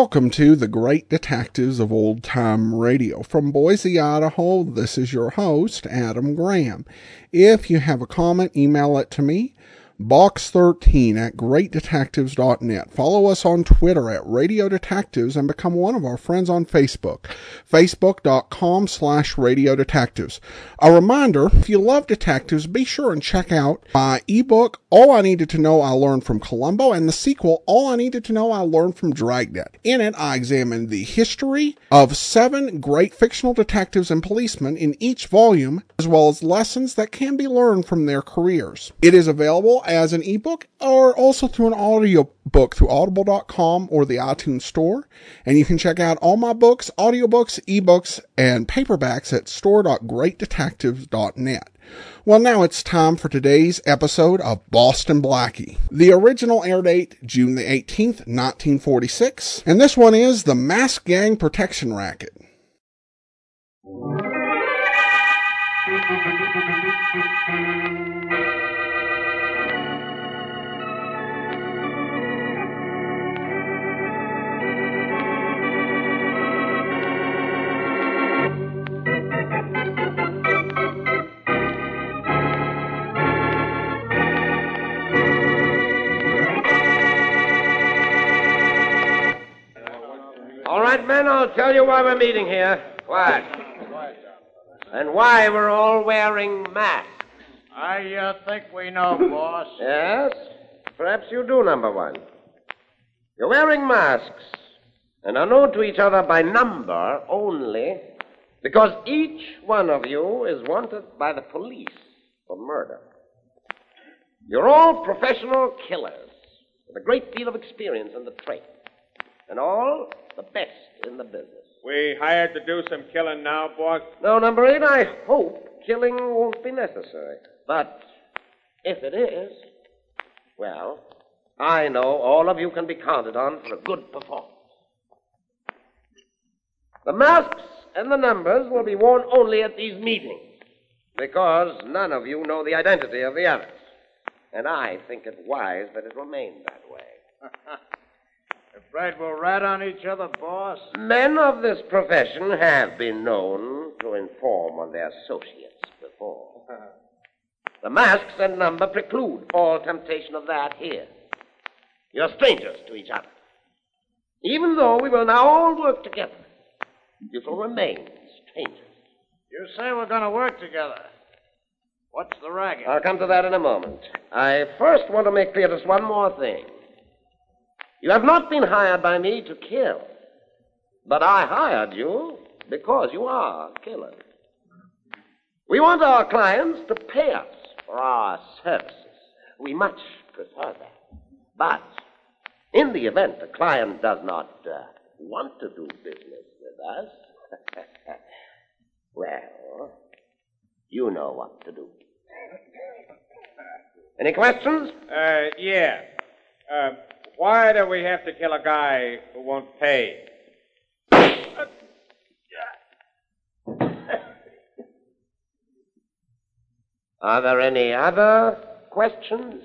Welcome to the Great Detectives of Old Time Radio. From Boise, Idaho, this is your host, Adam Graham. If you have a comment, email it to me, box13@greatdetectives.net. Follow us on Twitter at Radio Detectives and become one of our friends on Facebook, facebook.com/Radio Detectives. A reminder, if you love detectives, be sure and check out my ebook, All I Needed to Know I Learned from Columbo, and the sequel, All I Needed to Know I Learned from Dragnet. In it, I examine the history of 7 great fictional detectives and policemen in each volume, as well as lessons that can be learned from their careers. It is available as an ebook or also through an audio book through audible.com or the iTunes store. And you can check out all my books, audiobooks, ebooks, and paperbacks at store.greatdetectives.net. Well, now it's time for today's episode of Boston Blackie. The original air date, June the 18th, 1946. And this one is The Masked Gang Protection Racket. All right, men, I'll tell you why we're meeting here. What? And why we're all wearing masks. I think we know, boss. Yes? Perhaps you do, number one. You're wearing masks and are known to each other by number only because each one of you is wanted by the police for murder. You're all professional killers with a great deal of experience in the trade. And all the best in the business. We hired to do some killing now, boss? No, number 8, I hope killing won't be necessary. But if it is, well, I know all of you can be counted on for a good performance. The masks and the numbers will be worn only at these meetings because none of you know the identity of the others. And I think it wise that it remain that way. Afraid we'll rat on each other, boss? Men of this profession have been known to inform on their associates before. The masks and number preclude all temptation of that here. You're strangers to each other. Even though we will now all work together, you shall remain strangers. You say we're going to work together. What's the racket? I'll come to that in a moment. I first want to make clear just one more thing. You have not been hired by me to kill, but I hired you because you are killers. We want our clients to pay us for our services. We much prefer that. But in the event a client does not want to do business with us, well, you know what to do. Any questions? Yeah. Why do we have to kill a guy who won't pay? Are there any other questions?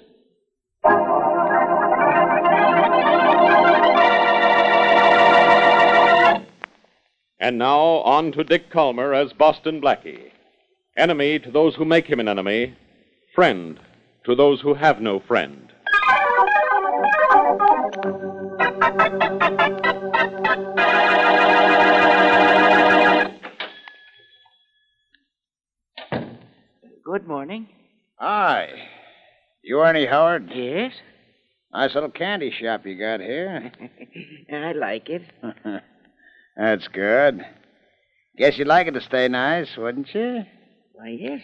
And now on to Dick Calmer as Boston Blackie. Enemy to those who make him an enemy. Friend to those who have no friend. Good morning. Hi. You Ernie Howard? Yes? Nice little candy shop you got here. I like it. That's good. Guess you'd like it to stay nice, wouldn't you? Why, yes,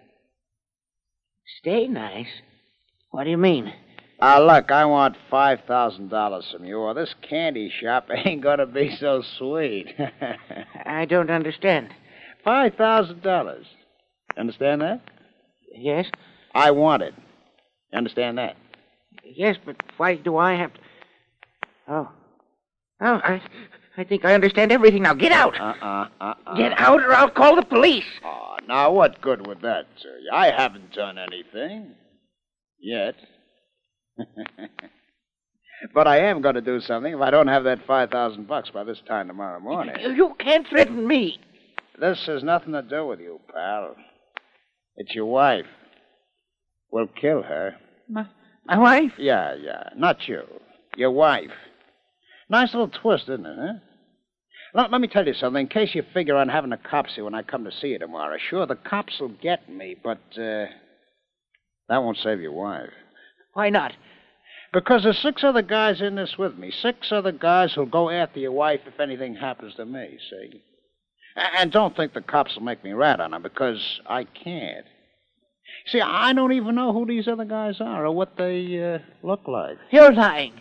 Stay nice? What do you mean? Look, I want $5,000 from you, or this candy shop ain't gonna be so sweet. I don't understand. $5,000. Understand that? Yes? I want it. Understand that? Yes, but why do I have to... Oh, I think I understand everything now. Get out! Get out or I'll call the police. Oh, now what good would that, sir? I haven't done anything. Yet. But I am going to do something if I don't have that $5,000 by this time tomorrow morning. You can't threaten me. This has nothing to do with you, pal. It's your wife. We'll kill her. My wife? Yeah. Not you. Your wife. Nice little twist, isn't it, huh? Let me tell you something. In case you figure on having the cops here when I come to see you tomorrow. Sure, the cops will get me, but that won't save your wife. Why not? Because there's 6 other guys in this with me. 6 other guys who'll go after your wife if anything happens to me, see? And don't think the cops will make me rat on them, because I can't. See, I don't even know who these other guys are or what they look like. You're lying.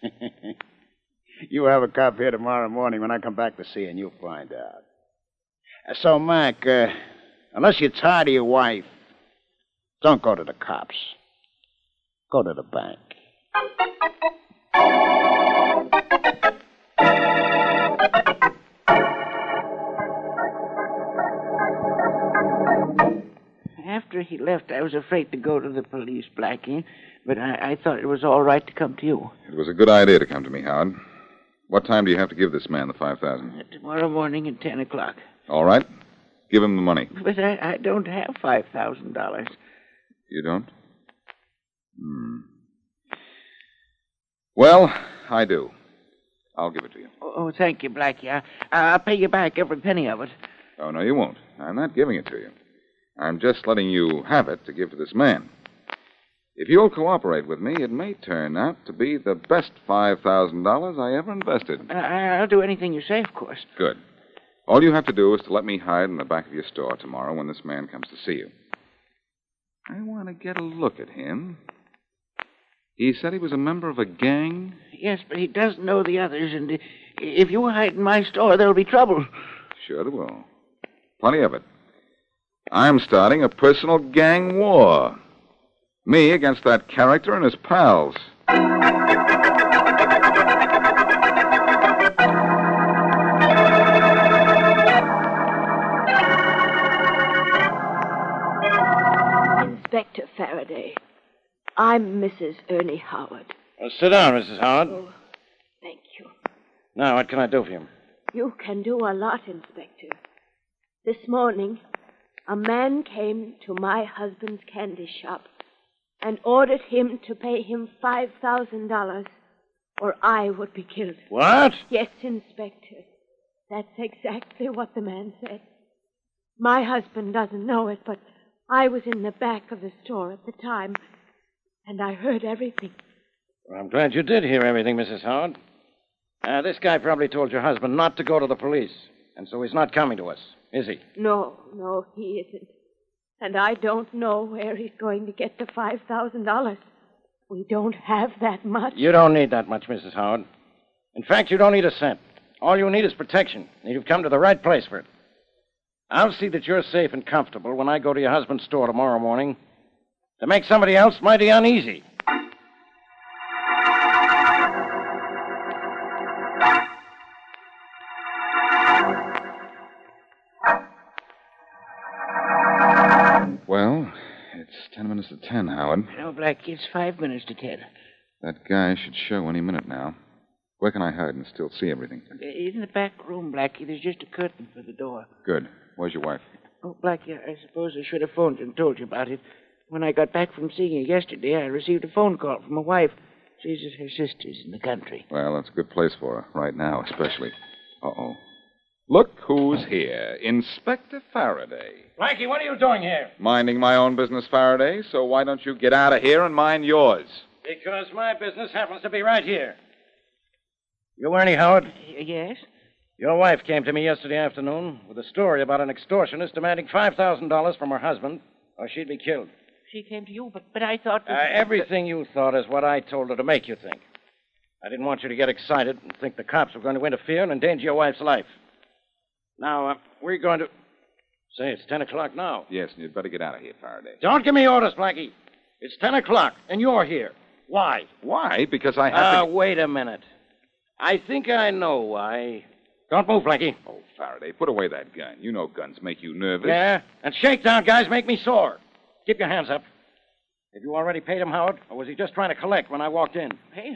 You have a cop here tomorrow morning when I come back to see you, and you'll find out. So, Mac, unless you're tired of your wife, don't go to the cops. Go to the bank. After he left, I was afraid to go to the police, Blackie, but I thought it was all right to come to you. It was a good idea to come to me, Howard. What time do you have to give this man the $5,000? Tomorrow morning at 10 o'clock. All right. Give him the money. But I don't have $5,000. You don't? Well, I do. I'll give it to you. Oh, thank you, Blackie. I'll pay you back every penny of it. Oh, no, you won't. I'm not giving it to you. I'm just letting you have it to give to this man. If you'll cooperate with me, it may turn out to be the best $5,000 I ever invested. I'll do anything you say, of course. Good. All you have to do is to let me hide in the back of your store tomorrow when this man comes to see you. I want to get a look at him. He said he was a member of a gang? Yes, but he doesn't know the others, and if you hide in my store, there'll be trouble. Sure there will. Plenty of it. I'm starting a personal gang war. Me against that character and his pals. Inspector Faraday, I'm Mrs. Ernie Howard. Well, sit down, Mrs. Howard. Oh, thank you. Now, what can I do for you? You can do a lot, Inspector. This morning, a man came to my husband's candy shop and ordered him to pay him $5,000 or I would be killed. What? Yes, Inspector. That's exactly what the man said. My husband doesn't know it, but I was in the back of the store at the time, and I heard everything. Well, I'm glad you did hear everything, Mrs. Howard. This guy probably told your husband not to go to the police, and so he's not coming to us, is he? No, he isn't. And I don't know where he's going to get the $5,000. We don't have that much. You don't need that much, Mrs. Howard. In fact, you don't need a cent. All you need is protection, and you've come to the right place for it. I'll see that you're safe and comfortable when I go to your husband's store tomorrow morning. To make somebody else mighty uneasy. Well, it's 10 minutes to 10, Howard. No, Blackie, it's 5 minutes to 10. That guy should show any minute now. Where can I hide and still see everything? In the back room, Blackie. There's just a curtain for the door. Good. Where's your wife? Oh, Blackie, I suppose I should have phoned you and told you about it. When I got back from seeing you yesterday, I received a phone call from my wife. She's at her sister's in the country. Well, that's a good place for her, right now, especially. Uh-oh. Look who's here. Inspector Faraday. Blackie, what are you doing here? Minding my own business, Faraday, so why don't you get out of here and mind yours? Because my business happens to be right here. You Ernie Howard? Yes? Your wife came to me yesterday afternoon with a story about an extortionist demanding $5,000 from her husband, or she'd be killed. She came to you, but I thought... Everything you thought is what I told her to make you think. I didn't want you to get excited and think the cops were going to interfere and endanger your wife's life. Now, we're going to... Say, it's 10 o'clock now. Yes, and you'd better get out of here, Faraday. Don't give me orders, Blackie. It's 10 o'clock, and you're here. Why? Why? Because I have to... Wait a minute. I think I know why. Don't move, Blackie. Oh, Faraday, put away that gun. You know guns make you nervous. Yeah? And shakedown guys make me sore. Keep your hands up. Have you already paid him, Howard? Or was he just trying to collect when I walked in? Pay?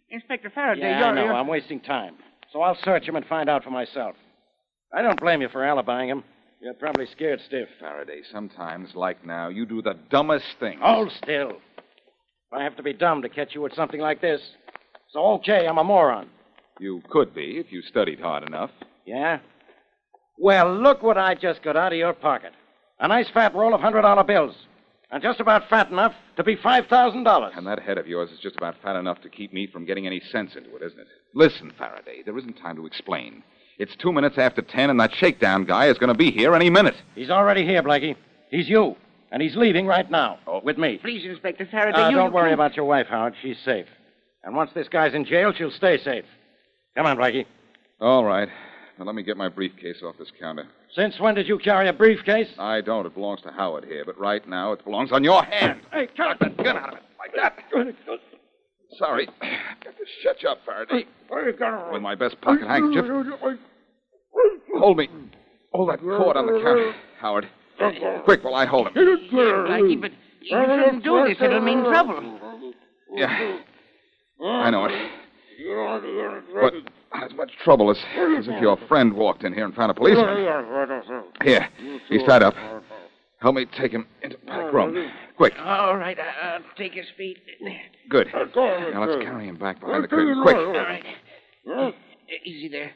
Inspector Faraday, Yeah, I know. I'm wasting time. So I'll search him and find out for myself. I don't blame you for alibying him. You're probably scared stiff. Faraday, sometimes, like now, you do the dumbest thing. Hold still. I have to be dumb to catch you with something like this. So, okay, I'm a moron. You could be if you studied hard enough. Yeah? Well, look what I just got out of your pocket. A nice fat roll of $100 bills. And just about fat enough to be $5,000. And that head of yours is just about fat enough to keep me from getting any sense into it, isn't it? Listen, Faraday, there isn't time to explain. It's 2 minutes after 10, and that shakedown guy is going to be here any minute. He's already here, Blackie. He's you. And he's leaving right now. With me. Please, Inspector Faraday, Don't worry about your wife, Howard. She's safe. And once this guy's in jail, she'll stay safe. Come on, Blackie. All right. Now, let me get my briefcase off this counter. Since when did you carry a briefcase? I don't. It belongs to Howard here. But right now, it belongs on your hand. Hey, Knock that gun out of it. Like that. Sorry. Got to shut you up, Faraday. With my best pocket handkerchief. Hold me. Hold that cord on the counter, Howard. Quick, while I hold him. Blackie, but you shouldn't do this. It'll mean trouble. Yeah. I know it. But as much trouble as if your friend walked in here and found a policeman. Here, he's tied up. Help me take him into the back room. Quick. All right, I'll take his feet. Good. Now let's carry him back behind the curtain. Quick. All right. Easy there.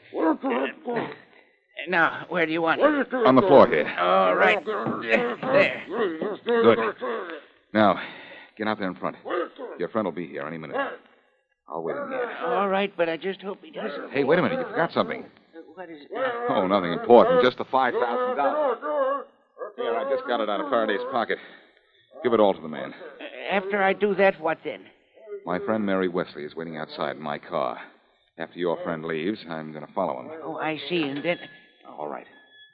Now, where do you want it? On the floor here. All right. There. Good. Now, get out there in front. Your friend will be here any minute. I'll wait in here. All right, but I just hope he doesn't. Hey, wait a minute. You forgot something. What is it? Oh, nothing important. Just the $5,000. Here, I just got it out of Faraday's pocket. Give it all to the man. After I do that, what then? My friend Mary Wesley is waiting outside in my car. After your friend leaves, I'm going to follow him. Oh, I see. And then... All right.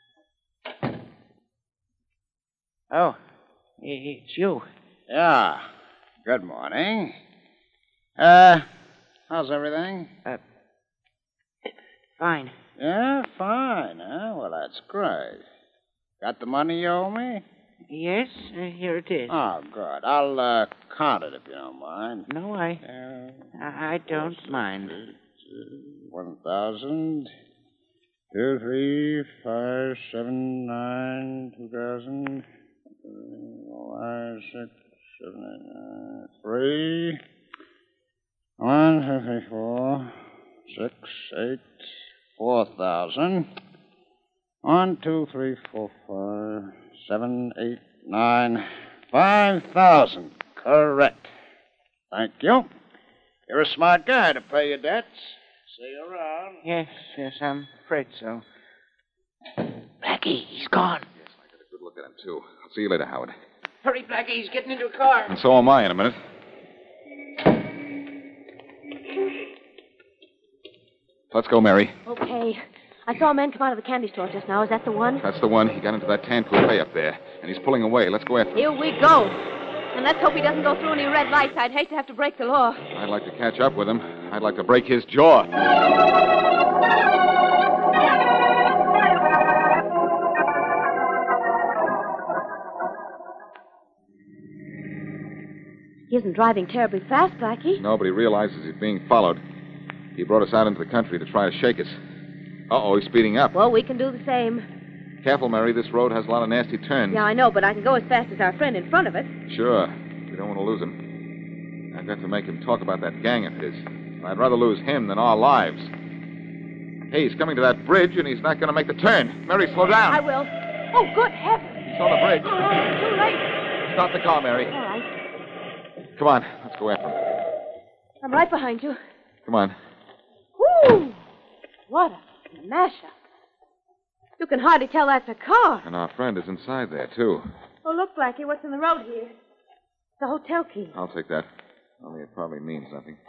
Oh, it's you. Yeah. Good morning. How's everything? Fine. Yeah, fine. Huh? Well, that's great. Got the money you owe me? Yes, here it is. Oh, good. I'll count it if you don't mind. No, I don't mind. 1,000. 2, 3, 5, 7, 9, 2,000. 5, 6, 7, 8, 9, 3. 1, 2, 3, 4, 6, 8, 4,000. 1, 2, 3, 4, 5, 7, 8, 9, 5,000. Correct. Thank you. You're a smart guy to pay your debts. See you around. Yes, I'm afraid so. Blackie, he's gone. Yes, I got a good look at him, too. I'll see you later, Howard. Hurry, Blackie, he's getting into a car. And so am I in a minute. Let's go, Mary. Okay. I saw a man come out of the candy store just now. Is that the one? That's the one. He got into that tan coupe up there, and he's pulling away. Let's go after him. Here we go. And let's hope he doesn't go through any red lights. I'd hate to have to break the law. I'd like to catch up with him. I'd like to break his jaw. He isn't driving terribly fast, Blackie. Nobody realizes he's being followed. He brought us out into the country to try to shake us. Uh-oh, he's speeding up. Well, we can do the same. Careful, Mary. This road has a lot of nasty turns. Yeah, I know, but I can go as fast as our friend in front of it. Sure. We don't want to lose him. I've got to make him talk about that gang of his. I'd rather lose him than our lives. Hey, he's coming to that bridge, and he's not going to make the turn. Mary, slow down. I will. Oh, good heavens. He's on the bridge. Too late. Stop the car, Mary. All right. Come on. Let's go after him. I'm right behind you. Come on. Whoo! What a smasher. You can hardly tell that's a car. And our friend is inside there, too. Oh, look, Blackie, what's in the road here? It's a hotel key. I'll take that. Only it probably means nothing.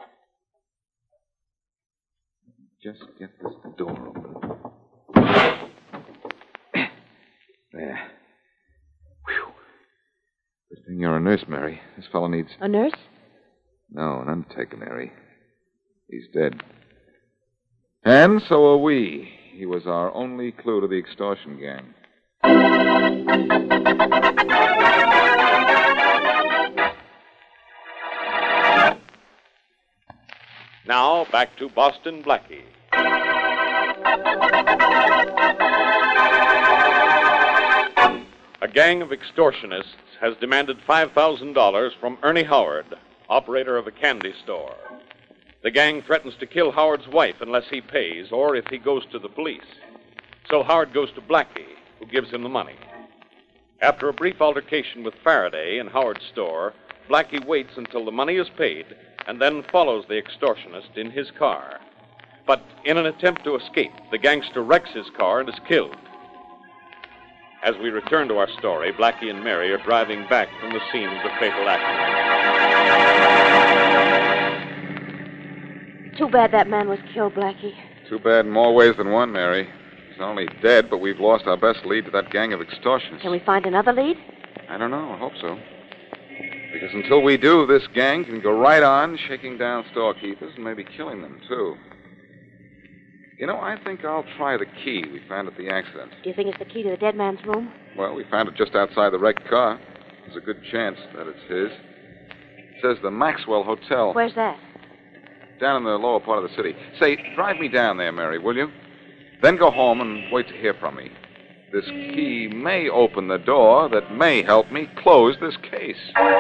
Just get this door open. There. Whew. Good thing you're a nurse, Mary. This fellow needs... A nurse? No, an undertaker, Mary. He's dead. And so are we. He was our only clue to the extortion gang. Now, back to Boston Blackie. A gang of extortionists has demanded $5,000 from Ernie Howard, operator of a candy store. The gang threatens to kill Howard's wife unless he pays or if he goes to the police. So Howard goes to Blackie, who gives him the money. After a brief altercation with Faraday in Howard's store, Blackie waits until the money is paid and then follows the extortionist in his car. But in an attempt to escape, the gangster wrecks his car and is killed. As we return to our story, Blackie and Mary are driving back from the scene of the fatal accident. Too bad that man was killed, Blackie. Too bad in more ways than one, Mary. He's not only dead, but we've lost our best lead to that gang of extortionists. Can we find another lead? I don't know. I hope so. Because until we do, this gang can go right on shaking down storekeepers and maybe killing them, too. You know, I think I'll try the key we found at the accident. Do you think it's the key to the dead man's room? Well, we found it just outside the wrecked car. There's a good chance that it's his. It says the Maxwell Hotel. Where's that? Down in the lower part of the city. Say, drive me down there, Mary, will you? Then go home and wait to hear from me. This key may open the door that may help me close this case.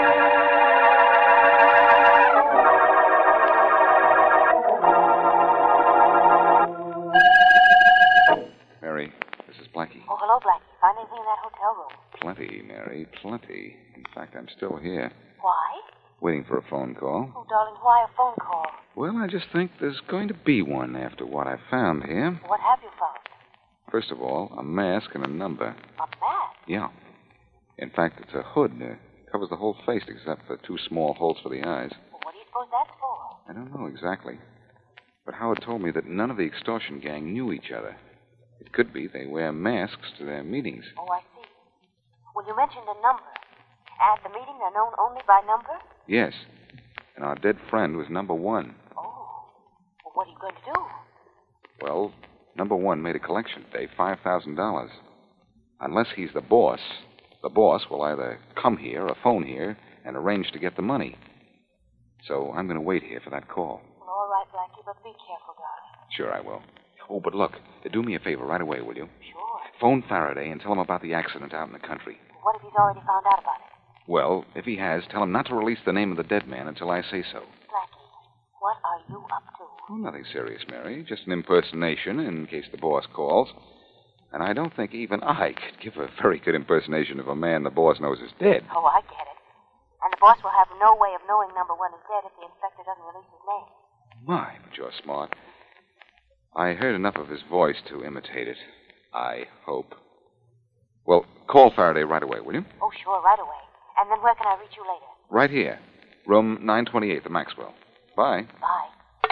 Mary, this is Blackie. Oh, hello, Blackie. Find anything in that hotel room? Plenty, Mary, plenty. In fact, I'm still here. Why? Waiting for a phone call. Oh, darling, why a phone call? Well, I just think there's going to be one after what I found here. What have you found? First of all, a mask and a number. A mask? Yeah. In fact, it's a hood. Covers the whole face except for two small holes for the eyes. Well, what do you suppose that's for? I don't know exactly. But Howard told me that none of the extortion gang knew each other. It could be they wear masks to their meetings. Oh, I see. Well, you mentioned a number. At the meeting, they're known only by number? Yes. And our dead friend was number one. Oh. Well, what are you going to do? Well, number one made a collection today, $5,000. Unless he's the boss will either come here or phone here and arrange to get the money. So I'm going to wait here for that call. Well, all right, Blackie, but be careful, darling. Sure, I will. Oh, but look, do me a favor right away, will you? Sure. Phone Faraday and tell him about the accident out in the country. What if he's already found out about it? Well, if he has, tell him not to release the name of the dead man until I say so. Blackie, what are you up to? Oh, nothing serious, Mary. Just an impersonation in case the boss calls. And I don't think even I could give a very good impersonation of a man the boss knows is dead. Oh, I get it. And the boss will have no way of knowing number one is dead if the inspector doesn't release his name. My, but you're smart. I heard enough of his voice to imitate it. I hope. Well, call Faraday right away, will you? Oh, sure, right away. And then where can I reach you later? Right here. Room 928, the Maxwell. Bye. Bye.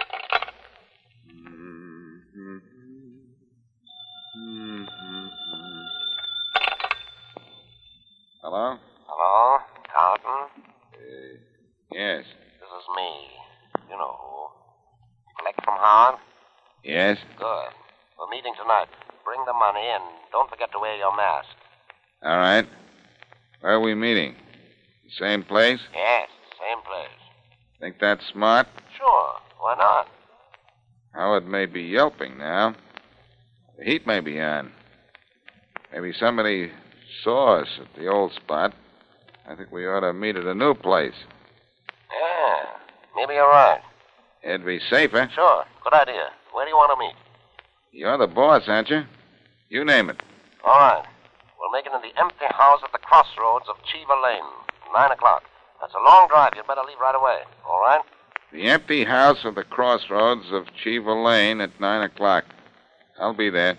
Hello? Hello? Carlton? Yes. This is me. You know who. Collect from Howard? Yes? Good. We're meeting tonight. Bring the money and don't forget to wear your mask. All right. Where are we meeting? The same place? Yes, same place. Think that's smart? Sure. Why not? Howard may be yelping now. The heat may be on. Maybe somebody saw us at the old spot. I think we ought to meet at a new place. Yeah, maybe you're right. It'd be safer. Sure. Good idea. Where do you want to meet? You're the boss, aren't you? You name it. All right. We'll make it in the empty house at the crossroads of Cheever Lane, 9 o'clock. That's a long drive. You'd better leave right away. All right? The empty house at the crossroads of Cheever Lane at 9 o'clock. I'll be there.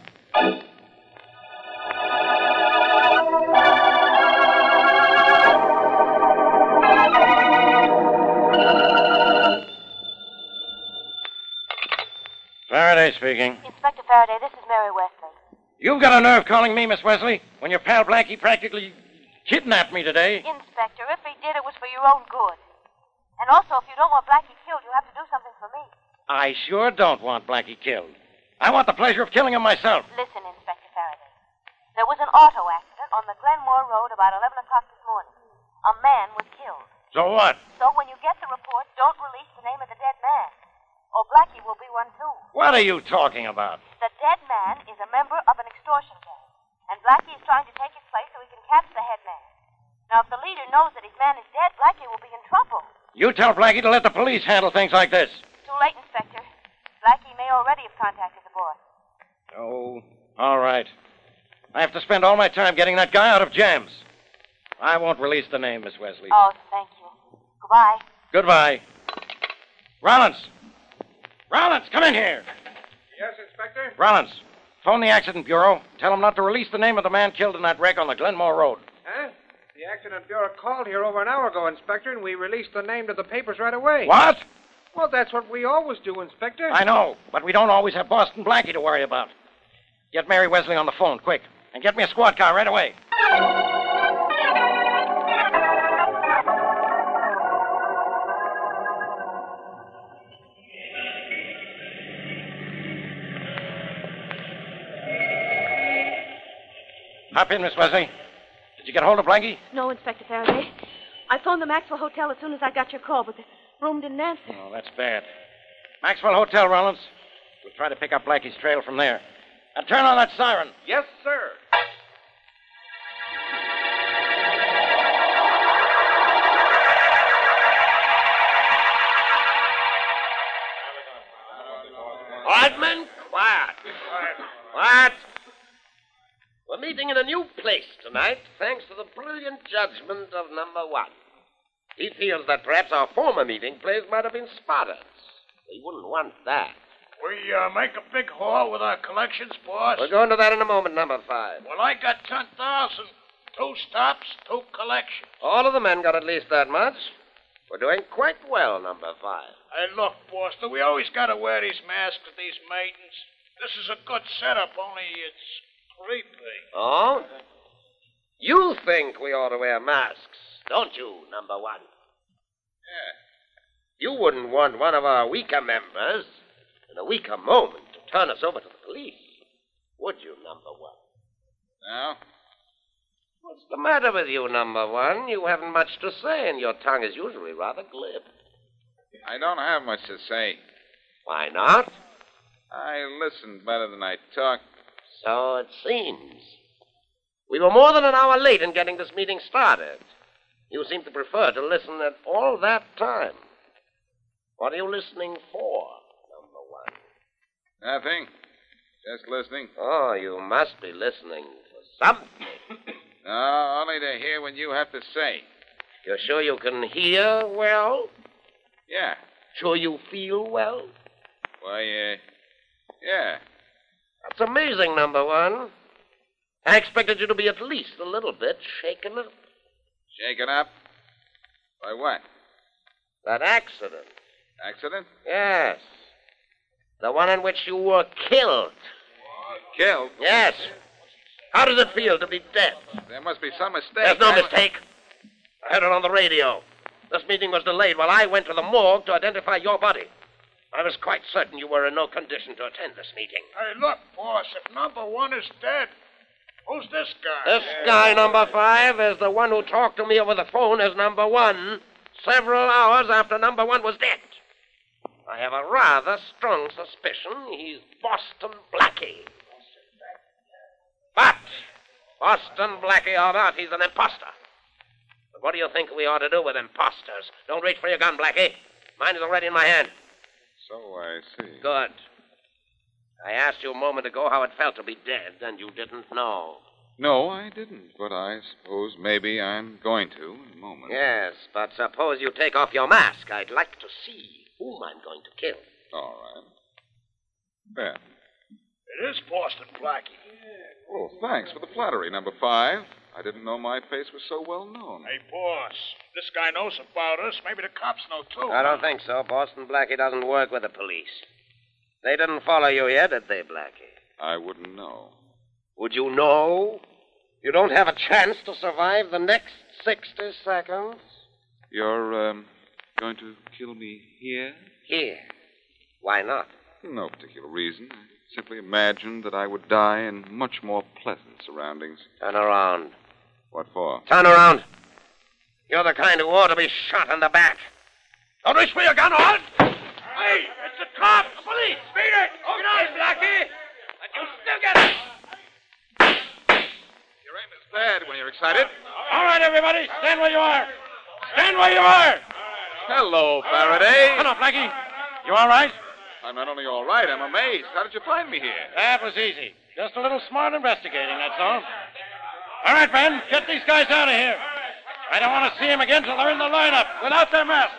Faraday speaking. Inspector Faraday, this is Mary Wesley. You've got a nerve calling me, Miss Wesley, when your pal Blackie practically kidnapped me today. Inspector, if he did, it was for your own good. And also, if you don't want Blackie killed, you have to do something for me. I sure don't want Blackie killed. I want the pleasure of killing him myself. Listen, Inspector Faraday. There was an auto accident on the Glenmore Road about 11 o'clock this morning. A man was killed. So what? So when you get the report, don't release the name of the dead man. or Blackie will be one too. What are you talking about? The dead man is a member of an extortion gang, and Blackie is trying to take his place so he can catch the head man. Now, if the leader knows that his man is dead, Blackie will be in trouble. You tell Blackie to let the police handle things like this. Too late, Inspector. Blackie may already have contacted the boss. Oh, all right. I have to spend all my time getting that guy out of jams. I won't release the name, Miss Wesley. Oh, thank you. Goodbye. Goodbye. Rollins! Rollins, come in here. Yes, Inspector? Rollins, phone the accident bureau. Tell them not to release the name of the man killed in that wreck on the Glenmore Road. Huh? The accident bureau called here over an hour ago, Inspector, and we released the name to the papers right away. What? Well, that's what we always do, Inspector. I know, but we don't always have Boston Blackie to worry about. Get Mary Wesley on the phone, quick, and get me a squad car right away. Hop in, Miss Wesley. Did you get hold of Blackie? No, Inspector Faraday. I phoned the Maxwell Hotel as soon as I got your call, but the room didn't answer. Oh, that's bad. Maxwell Hotel, Rollins. We'll try to pick up Blackie's trail from there. Now turn on that siren. Yes, sir. Hardman, quiet. Quiet. We're meeting in a new place tonight, thanks to the brilliant judgment of number one. He feels that perhaps our former meeting place might have been spotted. We wouldn't want that. We make a big haul with our collections, boss. We'll go into that in a moment, number five. Well, I got 10,000. 2 stops, 2 collections. All of the men got at least that much. We're doing quite well, number five. Hey, look, boss, we always got to wear these masks at these meetings. This is a good setup, only it's creepy. Oh? You think we ought to wear masks, don't you, number one? Yeah. You wouldn't want one of our weaker members in a weaker moment to turn us over to the police, would you, number one? No? What's the matter with you, number one? You haven't much to say, and your tongue is usually rather glib. I don't have much to say. Why not? I listen better than I talk. So it seems. We were more than an hour late in getting this meeting started. You seem to prefer to listen at all that time. What are you listening for, number one? Nothing. Just listening. Oh, you must be listening for something. No, only to hear what you have to say. You're sure you can hear well? Yeah. Sure you feel well? Why, yeah. That's amazing, number one. I expected you to be at least a little bit shaken up. Shaken up? By what? That accident. Accident? Yes. The one in which you were killed. Killed? Yes. How does it feel to be dead? There must be some mistake. There's no mistake. I heard it on the radio. This meeting was delayed while I went to the morgue to identify your body. I was quite certain you were in no condition to attend this meeting. Hey, look, boss, if number one is dead, who's this guy? This guy, number five, is the one who talked to me over the phone as number one several hours after number one was dead. I have a rather strong suspicion he's Boston Blackie. But, Boston Blackie or not, he's an imposter. But what do you think we ought to do with imposters? Don't reach for your gun, Blackie. Mine is already in my hand. So I see. Good. I asked you a moment ago how it felt to be dead, and you didn't know. No, I didn't, but I suppose maybe I'm going to in a moment. Yes, but suppose you take off your mask. I'd like to see whom I'm going to kill. All right. There. It is Boston Blackie. Oh, thanks for the flattery, number five. I didn't know my face was so well known. Hey, boss, this guy knows about us. Maybe the cops know, too. I don't think so. Boston Blackie doesn't work with the police. They didn't follow you here, did they, Blackie? I wouldn't know. Would you know? You don't have a chance to survive the next 60 seconds? You're, going to kill me here? Here. Why not? No particular reason. I simply imagined that I would die in much more pleasant surroundings. Turn around. What for? Turn around. You're the kind who ought to be shot in the back. Don't reach for your gun, all right? Hey, it's a Cops! Police! Beat it! Okay, Blackie. But you still get it. Your aim is bad when you're excited. All right, everybody. Stand where you are. Stand where you are. Hello, Faraday. Hello, Blackie. You all right? I'm not only all right, I'm amazed. How did you find me here? That was easy. Just a little smart investigating, that's all. All right, Ben, get these guys out of here. I don't want to see them again till they're in the lineup without their masks.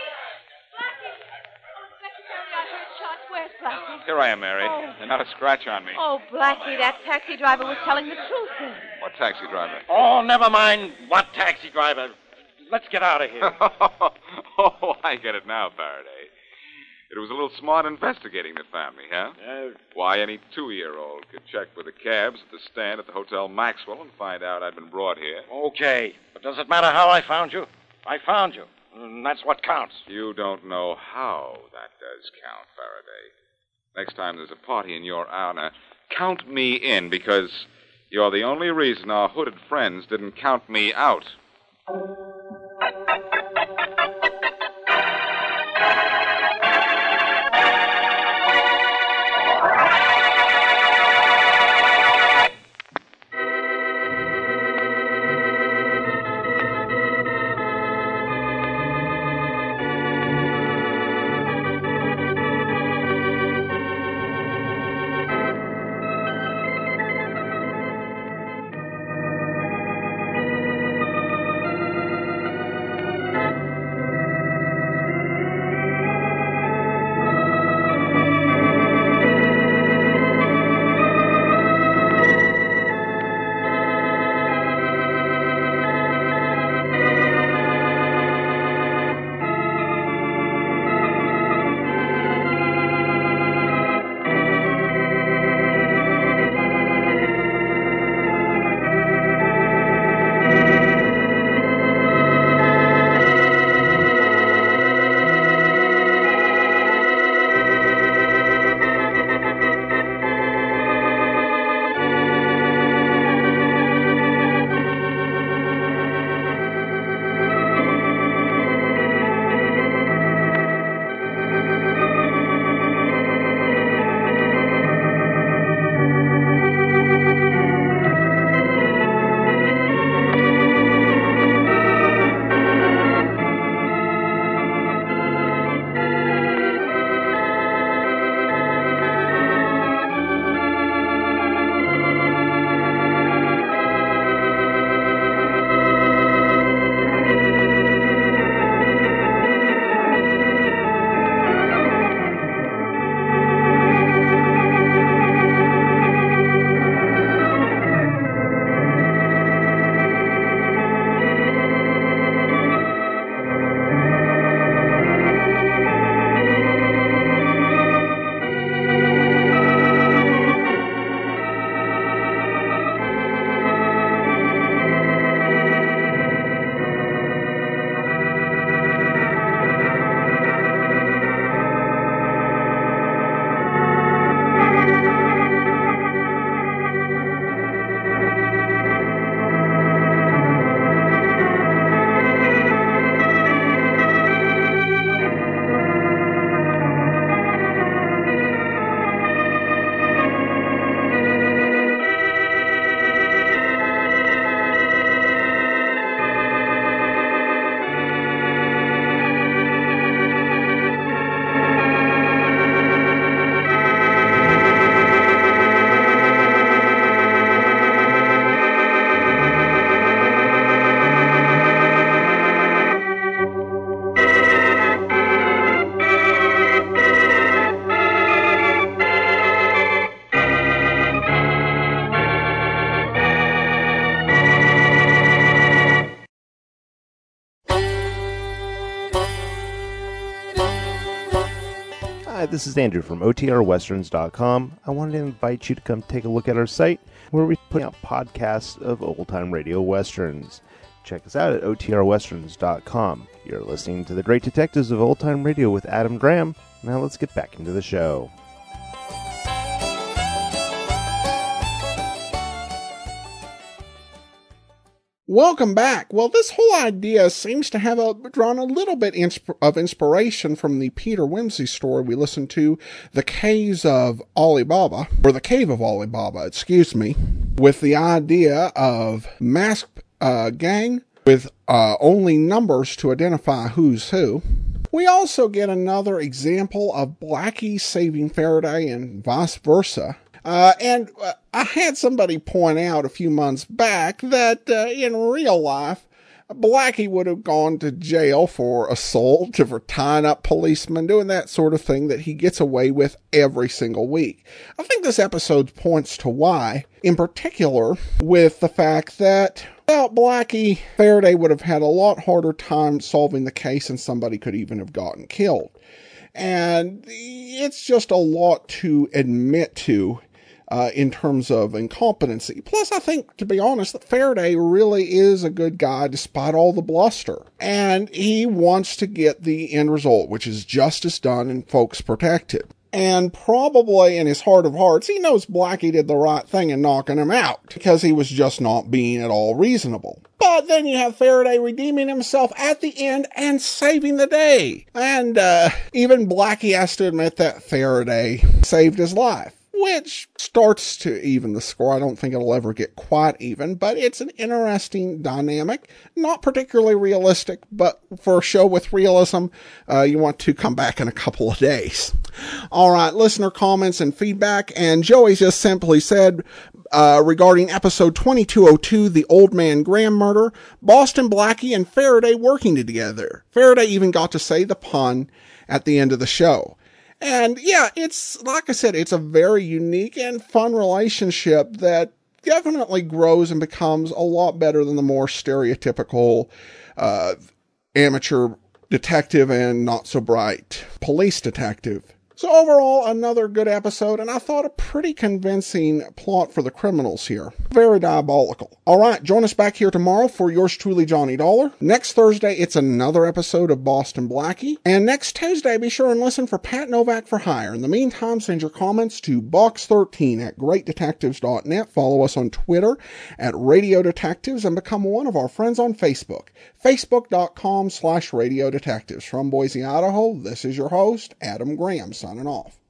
Where's Blackie? Here I am, Mary. Oh. And not a scratch on me. Oh, Blackie, that taxi driver was telling the truth then. What taxi driver? Oh, never mind what taxi driver. Let's get out of here. Oh, I get it now, Faraday. It was a little smart investigating that found me, huh? Why, any 2-year-old could check with the cabs at the stand at the Hotel Maxwell and find out I'd been brought here. Okay, but does it matter how I found you? I found you, and that's what counts. You don't know how that does count, Faraday. Next time there's a party in your honor, count me in, because you're the only reason our hooded friends didn't count me out. Hi, this is Andrew from OTRWesterns.com. I wanted to invite you to come take a look at our site where we put out podcasts of old-time radio westerns. Check us out at OTRWesterns.com. You're listening to The Great Detectives of Old Time Radio with Adam Graham. Now let's get back into the show. Welcome back. Well, this whole idea seems to have drawn a little bit of inspiration from the Peter Wimsey story we listened to, The Cave of Alibaba, excuse me, with the idea of masked gang with only numbers to identify who's who. We also get another example of Blackie saving Faraday and vice versa. And I had somebody point out a few months back that in real life, Blackie would have gone to jail for assault, for tying up policemen, doing that sort of thing that he gets away with every single week. I think this episode points to why, in particular with the fact that without Blackie, Faraday would have had a lot harder time solving the case and somebody could even have gotten killed. And it's just a lot to admit to in terms of incompetency. Plus, I think, to be honest, that Faraday really is a good guy despite all the bluster. And he wants to get the end result, which is justice done and folks protected. And probably in his heart of hearts, he knows Blackie did the right thing in knocking him out, because he was just not being at all reasonable. But then you have Faraday redeeming himself at the end and saving the day. And even Blackie has to admit that Faraday saved his life, which starts to even the score. I don't think it'll ever get quite even, but it's an interesting dynamic. Not particularly realistic, but for a show with realism, you want to come back in a couple of days. All right, listener comments and feedback, and Joey just simply said, regarding episode 2202, The Old Man Graham Murder, Boston Blackie and Faraday working together. Faraday even got to say the pun at the end of the show. And yeah, it's, like I said, it's a very unique and fun relationship that definitely grows and becomes a lot better than the more stereotypical amateur detective and not so bright police detective. So overall, another good episode, and I thought a pretty convincing plot for the criminals here. Very diabolical. All right, join us back here tomorrow for yours truly, Johnny Dollar. Next Thursday, it's another episode of Boston Blackie. And next Tuesday, be sure and listen for Pat Novak for Hire. In the meantime, send your comments to box13@greatdetectives.net. Follow us on Twitter at Radio Detectives and become one of our friends on Facebook. Facebook.com/Radio Detectives. From Boise, Idaho, this is your host, Adam Graham, signing off.